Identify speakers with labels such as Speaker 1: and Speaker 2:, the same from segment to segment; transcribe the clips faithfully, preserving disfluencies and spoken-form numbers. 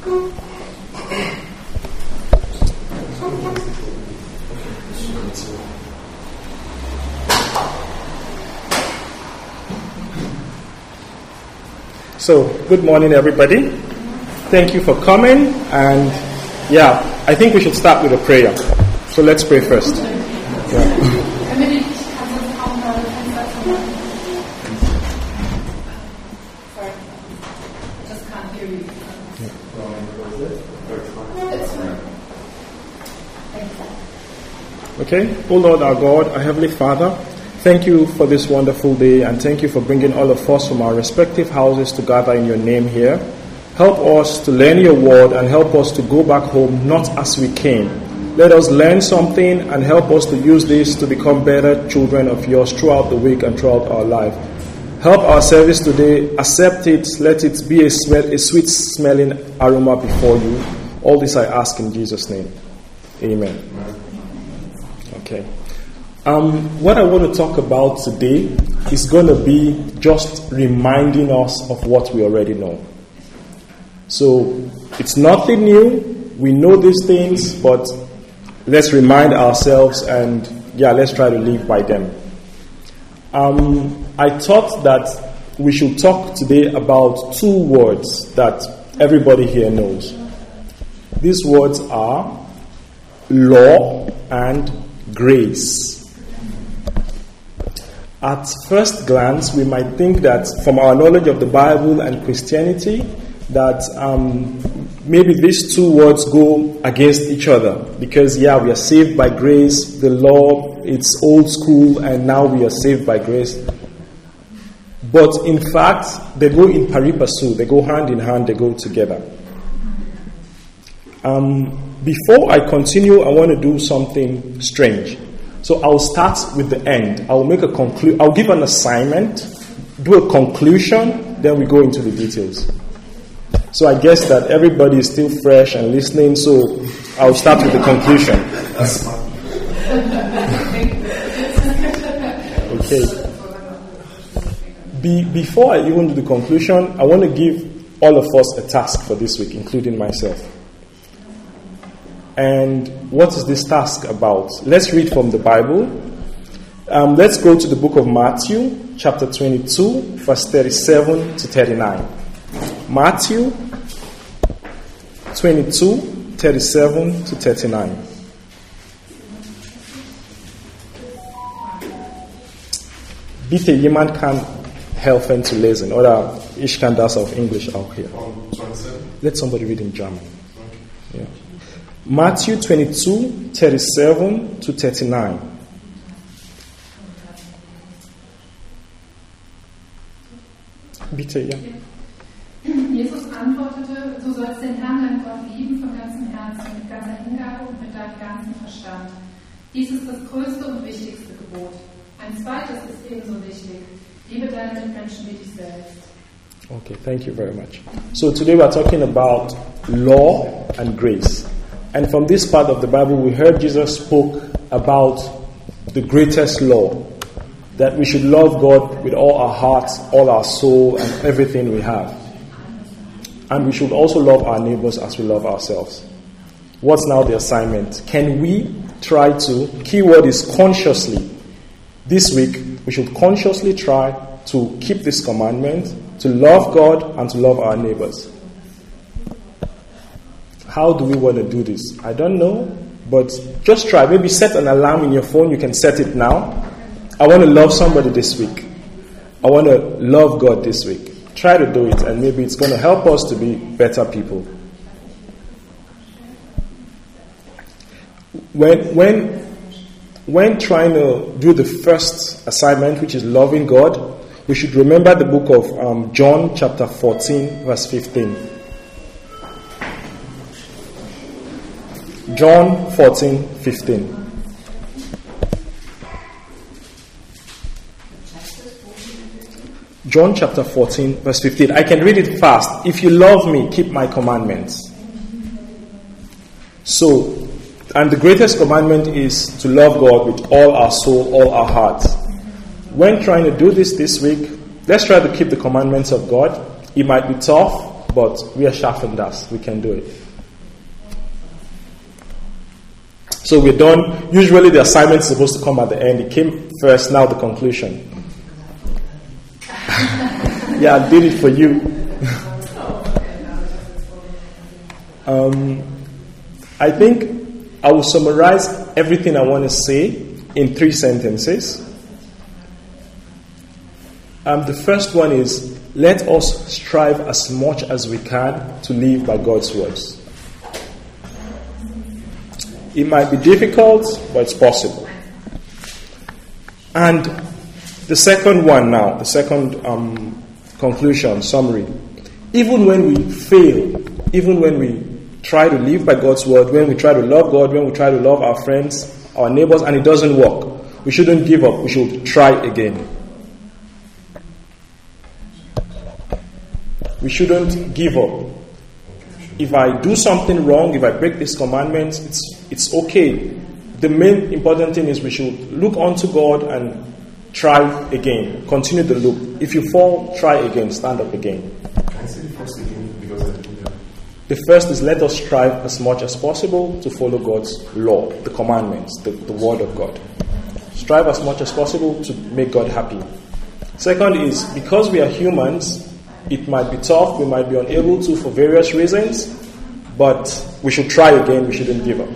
Speaker 1: So, good morning, everybody. Thank you for coming. And yeah, I think we should start with a prayer. So let's pray first. Yeah. Okay, oh Lord our God, our Heavenly Father, thank you for this wonderful day, and thank you for bringing all of us from our respective houses to gather in your name here. Help us to learn your word and help us to go back home not as we came. Let us learn something and help us to use this to become better children of yours throughout the week and throughout our life. Help our service today, accept it, let it be a, smell, a sweet smelling aroma before you. All this I ask in Jesus' name. Amen. Okay. Um, what I want to talk about today is going to be just reminding us of what we already know. So, it's nothing new. We know these things, but let's remind ourselves and, yeah, let's try to live by them. Um, I thought that we should talk today about two words that everybody here knows. These words are law and grace. At first glance, we might think that from our knowledge of the Bible and Christianity, that um, maybe these two words go against each other. Because, yeah, we are saved by grace, the law, it's old school, and now we are saved by grace. But in fact, they go in pari passu, they go hand in hand, they go together. Um, before I continue, I want to do something strange. So I'll start with the end. I'll make a conclu- I'll give an assignment, do a conclusion, then we go into the details. So I guess that everybody is still fresh and listening, so I'll start with the conclusion. Okay. Be, before I even do the conclusion, I want to give all of us a task for this week, including myself. And what is this task about? Let's read from the Bible. Um, let's go to the book of Matthew, chapter twenty-two, verse thirty-seven to thirty-nine. Matthew twenty-two, thirty-seven to thirty-nine. Bitte, jemand kann helfen zu lesen, oder ich kann das auf Englisch auch hier. Let somebody read in German. Yeah. Matthew twenty-two, thirty-seven to thirty-nine. Bitte, ja.
Speaker 2: Jesus antwortete, du sollst den Herrn, deinen Gott, lieben von ganzem Herzen, mit ganzer Hingabe und mit deinem ganzen Verstand. Dies ist das größte und wichtigste Gebot. Ein zweites ist ebenso wichtig. Liebe deine Mitmenschen wie dich selbst.
Speaker 1: Okay, thank you very much. So today we are talking about law and grace. And from this part of the Bible, we heard Jesus spoke about the greatest law, that we should love God with all our hearts, all our soul, and everything we have. And we should also love our neighbors as we love ourselves. What's now the assignment? Can we try to, keyword is consciously, this week, we should consciously try to keep this commandment, to love God and to love our neighbors. How do we want to do this? I don't know, but just try. Maybe set an alarm in your phone. You can set it now. I want to love somebody this week. I want to love God this week. Try to do it, and maybe it's going to help us to be better people. When, when, when trying to do the first assignment, which is loving God, we should remember the book of um, John chapter fourteen, verse fifteen. John fourteen, fifteen. John chapter fourteen, verse fifteen. I can read it fast. If you love me, keep my commandments. So, and the greatest commandment is to love God with all our soul, all our heart. When trying to do this this week, let's try to keep the commandments of God. It might be tough, but we are sharpened us. We can do it. So we're done. Usually the assignment is supposed to come at the end. It came first, now the conclusion. Yeah, I did it for you. um, I think I will summarize everything I want to say in three sentences. Um, the first one is, let us strive as much as we can to live by God's words. It might be difficult, but it's possible. And the second one now, the second um, conclusion, summary. Even when we fail, even when we try to live by God's word, when we try to love God, when we try to love our friends, our neighbors, and it doesn't work, we shouldn't give up. We should try again. We shouldn't give up. If I do something wrong, if I break these commandments, it's it's okay. The main important thing is we should look unto God and try again. Continue the look. If you fall, try again. Stand up again.
Speaker 3: Can I say the first again? Because I didn't know.
Speaker 1: The first is, let us strive as much as possible to follow God's law, the commandments, the, the word of God. Strive as much as possible to make God happy. Second is, because we are humans, it might be tough, we might be unable to for various reasons, but we should try again, we shouldn't give up.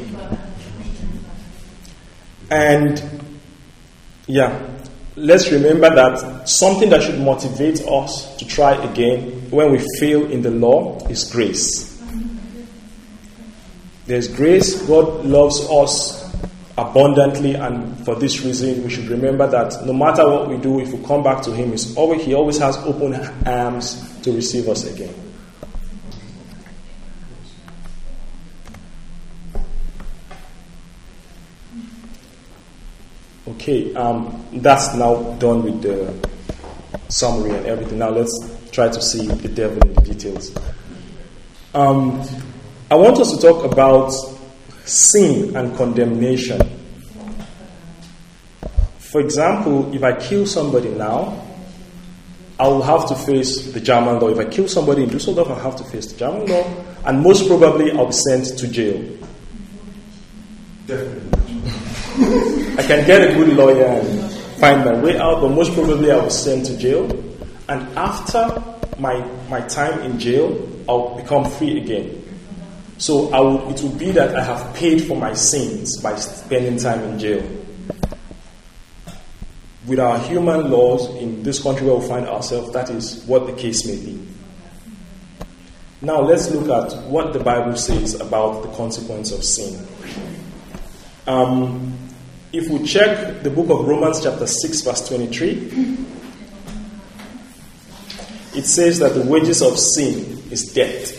Speaker 1: And, yeah, let's remember that something that should motivate us to try again when we fail in the law is grace. There's grace. God loves us abundantly, and for this reason we should remember that no matter what we do, if we come back to Him, He's always, He always has open arms to receive us again. Okay, um, that's now done with the summary and everything. Now let's try to see the devil in the details. Um, I want us to talk about sin and condemnation. For example, if I kill somebody now, I will have to face the German law. If I kill somebody in Dusseldorf, I'll have to face the German law, and most probably I'll be sent to jail.
Speaker 3: Definitely.
Speaker 1: I can get a good lawyer and find my way out, but most probably I will sent to jail. And after my my time in jail, I'll become free again. So I will, it will be that I have paid for my sins by spending time in jail. With our human laws in this country where we find ourselves, that is what the case may be. Now let's look at what the Bible says about the consequence of sin. Um, if we check the book of Romans chapter six verse twenty-three, it says that the wages of sin is death.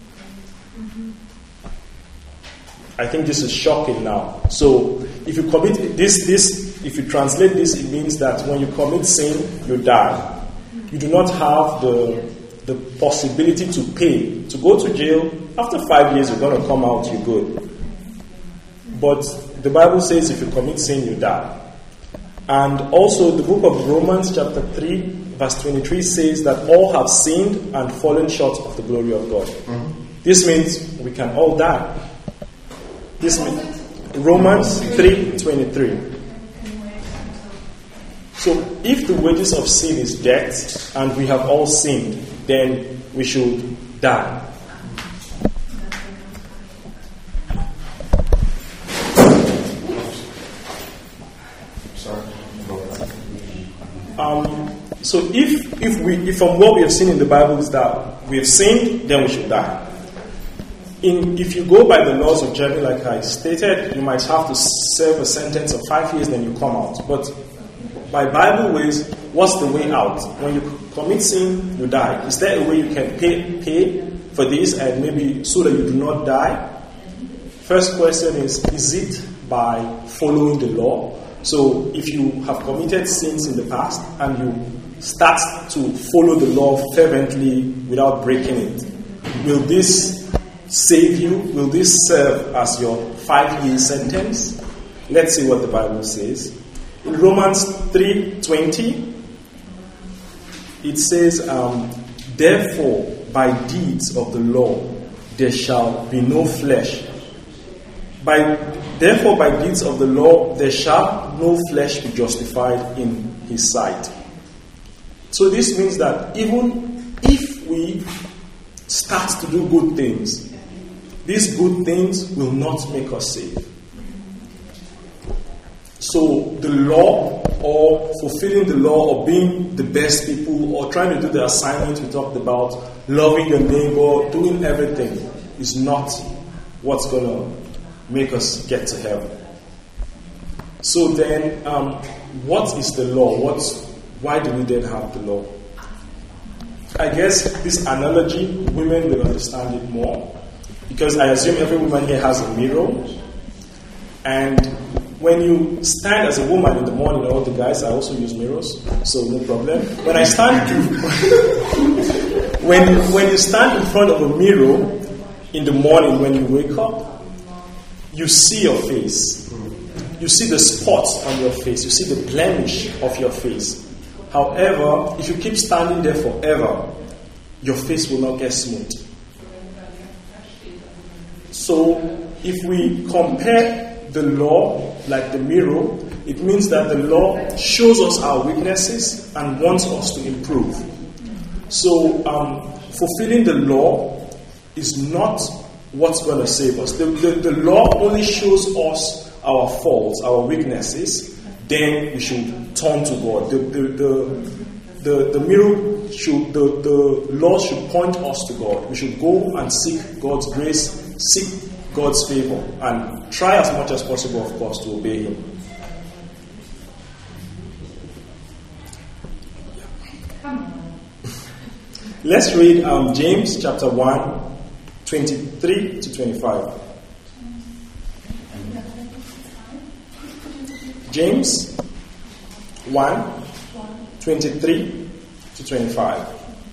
Speaker 1: I think this is shocking now. So if you commit this, this, if you translate this, it means that when you commit sin, you die. You do not have the the possibility to pay. To go to jail, after five years you're going to come out, you're good. But the Bible says if you commit sin, you die. And also the book of Romans chapter three verse twenty-three says that all have sinned and fallen short of the glory of God. Mm-hmm. This means we can all die. This means Romans three twenty-three. So if the wages of sin is death and we have all sinned, then we should die. Um, so if if we if from what we have seen in the Bible is that we have sinned, then we should die. In, if you go by the laws of Germany, like I stated, you might have to serve a sentence of five years, then you come out. But by Bible ways, what's the way out? When you commit sin, you die. Is there a way you can pay pay for this and maybe so that you do not die? First question is, is it by following the law? So if you have committed sins in the past and you start to follow the law fervently without breaking it, will this save you? Will this serve as your five-year sentence? Let's see what the Bible says. In Romans three twenty, it says, um, therefore, by deeds of the law there shall be no flesh. By, therefore, by deeds of the law there shall no flesh be justified in his sight. So this means that even if we start to do good things, these good things will not make us saved. So the law, or fulfilling the law, or being the best people, or trying to do the assignment we talked about, loving your neighbor, doing everything, is not what's going to make us get to heaven. So then, um, what is the law? What's, why do we then have the law? I guess this analogy, women will understand it more, because I assume every woman here has a mirror, and when you stand as a woman in the morning, all the guys, I also use mirrors, so no problem. When I stand, when when you stand in front of a mirror in the morning when you wake up, you see your face, you see the spots on your face, you see the blemish of your face. However, if you keep standing there forever, your face will not get smooth. So, if we compare the law like the mirror, it means that the law shows us our weaknesses and wants us to improve. So, um, fulfilling the law is not what's going to save us. The, the, the law only shows us our faults, our weaknesses. Then we should turn to God. The the the, the, the mirror should the, the law should point us to God. We should go and seek God's grace, seek God's favor, and try as much as possible, of course, to obey Him. Let's read um, James chapter one, twenty-three to twenty-five. James one, twenty-three to twenty-five.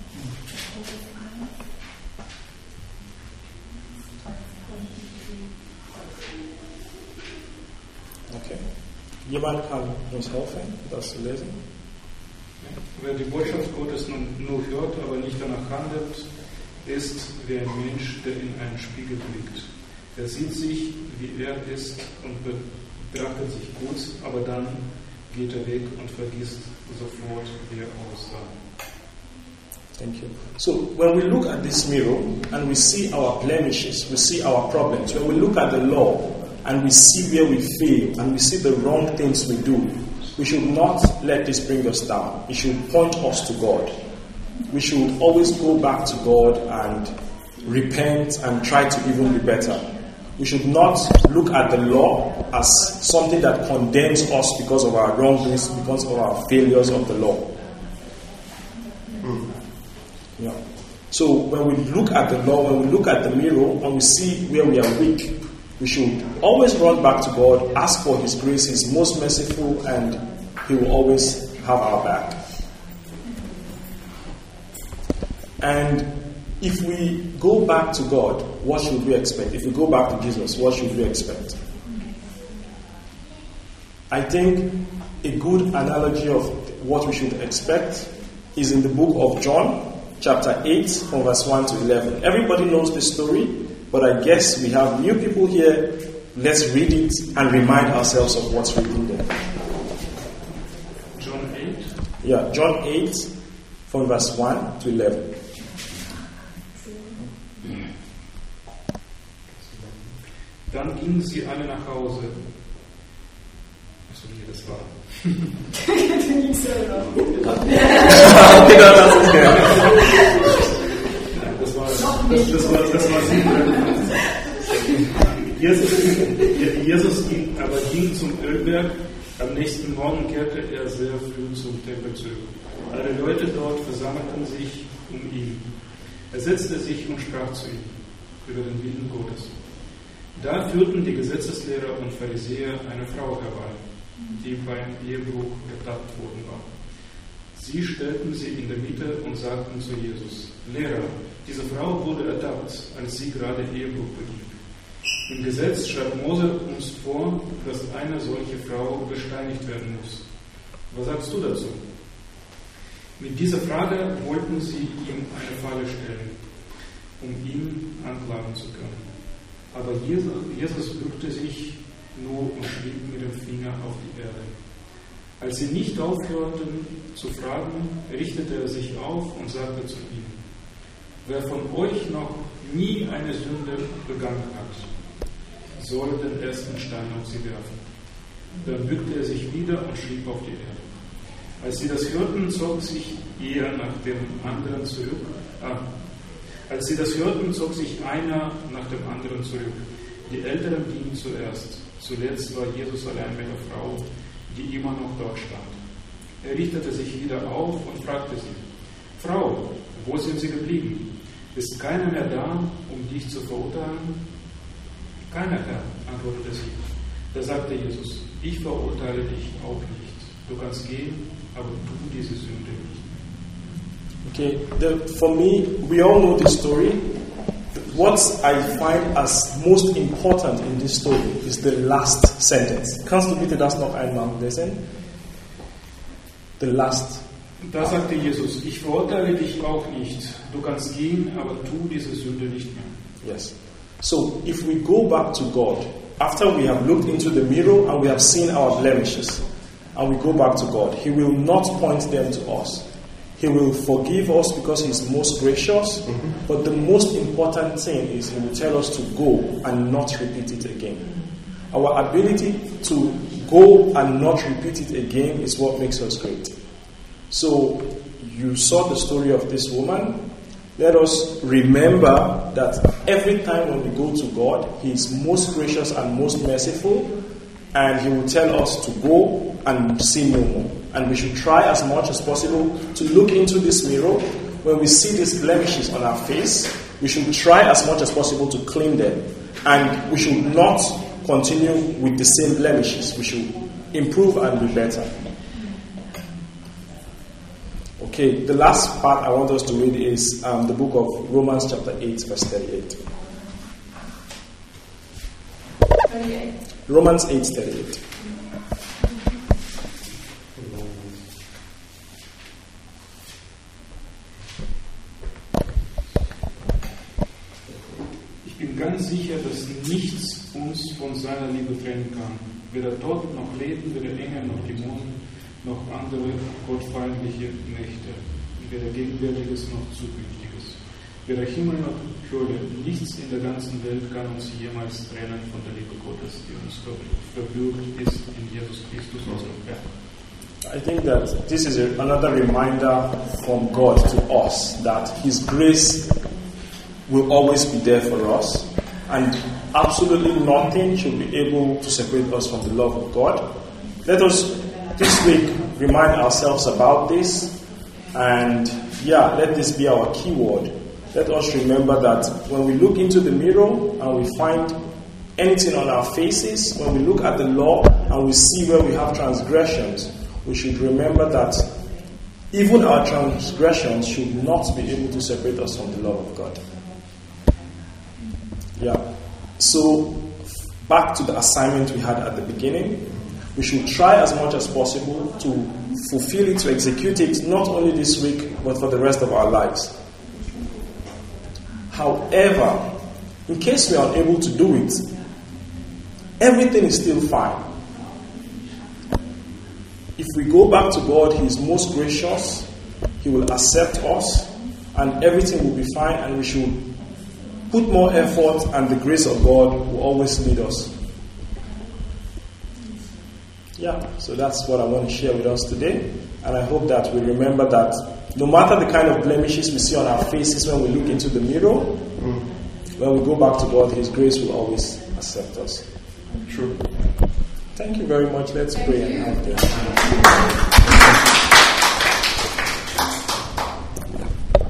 Speaker 1: Okay. Jemand kann uns helfen, das zu lesen?
Speaker 4: Wer die Botschaft Gottes nun nur hört, aber nicht danach handelt, ist wie ein Mensch, der in einen Spiegel blickt. Er sieht sich, wie er ist und betrachtet sich gut, aber dann geht er weg und vergisst sofort, wie er aussah.
Speaker 1: Thank you. So, when we look at this mirror and we see our blemishes, we see our problems, when we look at the law and we see where we fail and we see the wrong things we do, we should not let this bring us down. It should point us to God. We should always go back to God and repent and try to even be better. We should not look at the law as something that condemns us because of our wrongdoings, because of our failures of the law. Mm. Yeah. So when we look at the law, when we look at the mirror, and we see where we are weak, we should always run back to God, ask for His grace. He's most merciful, and He will always have our back. And if we go back to God, what should we expect? If we go back to Jesus, what should we expect? I think a good analogy of what we should expect is in the book of John, chapter eight, from verse one to eleven. Everybody knows this story, but I guess we have new people here. Let's read it and remind ourselves of what's written there.
Speaker 4: John eight?
Speaker 1: Yeah, John eight, from verse one to eleven.
Speaker 4: Dann gingen sie alle nach Hause. Achso, nee, das war. das war das, das war das war Jesus, Jesus ging, aber ging zum Ölberg. Am nächsten Morgen kehrte er sehr früh zum Tempel zurück. Alle Leute dort versammelten sich um ihn. Er setzte sich und sprach zu ihnen über den Willen Gottes. Da führten die Gesetzeslehrer und Pharisäer eine Frau herbei, die beim Ehebruch ertappt worden war. Sie stellten sie in der Mitte und sagten zu Jesus: Lehrer, diese Frau wurde ertappt, als sie gerade Ehebruch beging. Im Gesetz schreibt Mose uns vor, dass eine solche Frau gesteinigt werden muss. Was sagst du dazu? Mit dieser Frage wollten sie ihm eine Falle stellen. um ihn anklagen zu können. Aber Jesus, Jesus bückte sich nur und schrieb mit dem Finger auf die Erde. Als sie nicht aufhörten zu fragen, richtete er sich auf und sagte zu ihnen: Wer von euch noch nie eine Sünde begangen hat, soll den ersten Stein auf sie werfen. Dann bückte er sich wieder und schrieb auf die Erde. Als sie das hörten, zog sich er nach dem anderen zurück. Ah, als sie das hörten, zog sich einer nach dem anderen zurück. Die Älteren gingen zuerst. Zuletzt war Jesus allein mit der Frau, die immer noch dort stand. Er richtete sich wieder auf und fragte sie: Frau, wo sind Sie geblieben? Ist keiner mehr da, um dich zu verurteilen? Keiner, Herr, antwortete sie. Da sagte Jesus: Ich verurteile dich auch nicht. Du kannst gehen, aber tu diese Sünde nicht.
Speaker 1: Okay, the, for me, we all know this story. What I find as most important in this story is the last sentence. Kannst du bitte das noch einmal lesen? The last.
Speaker 4: Da sagte Jesus: Ich verurteile dich auch nicht. Du kannst gehen, aber tu diese Sünde nicht mehr.
Speaker 1: Yes. So, if we go back to God, after we have looked into the mirror and we have seen our blemishes, and we go back to God, He will not point them to us. He will forgive us because He is most gracious. Mm-hmm. But the most important thing is He will tell us to go and not repeat it again. Our ability to go and not repeat it again is what makes us great. So, you saw the story of this woman. Let us remember that every time when we go to God, He is most gracious and most merciful, and He will tell us to go and sin no more. And we should try as much as possible to look into this mirror. When we see these blemishes on our face, we should try as much as possible to clean them. And we should not continue with the same blemishes. We should improve and be better. Okay, the last part I want us to read is um, the book of Romans chapter eight, verse thirty-eight.
Speaker 2: thirty-eight.
Speaker 1: Romans eight, thirty-eight.
Speaker 4: Ich bin ganz sicher, dass nichts uns von seiner Liebe trennen kann. Weder Tod noch Leben, weder Engel noch Dämonen, noch andere gottfeindliche Mächte, weder Gegenwärtiges noch Zukünftiges, weder Himmel noch Hölle, nichts in der ganzen Welt kann uns jemals trennen von der Liebe Gottes, die uns verbürgt ist in Jesus Christus, unserem Herrn.
Speaker 1: I think that this is a, another reminder from God to us that His grace will always be there for us, and absolutely nothing should be able to separate us from the love of God. Let us this week remind ourselves about this, and yeah, let this be our keyword. Let us remember that when we look into the mirror and we find anything on our faces, when we look at the law and we see where we have transgressions, we should remember that even our transgressions should not be able to separate us from the love of God. Yeah. So, back to the assignment we had at the beginning. We should try as much as possible to fulfill it, to execute it, not only this week, but for the rest of our lives. However, in case we are unable to do it, everything is still fine. If we go back to God, He is most gracious, He will accept us, and everything will be fine, and we should put more effort, and the grace of God will always lead us. Yeah, so that's what I want to share with us today. And I hope that we remember that no matter the kind of blemishes we see on our faces when we look into the mirror, mm. when we go back to God, His grace will always accept us.
Speaker 3: True.
Speaker 1: Thank you very much. Let's Thank pray you. and have the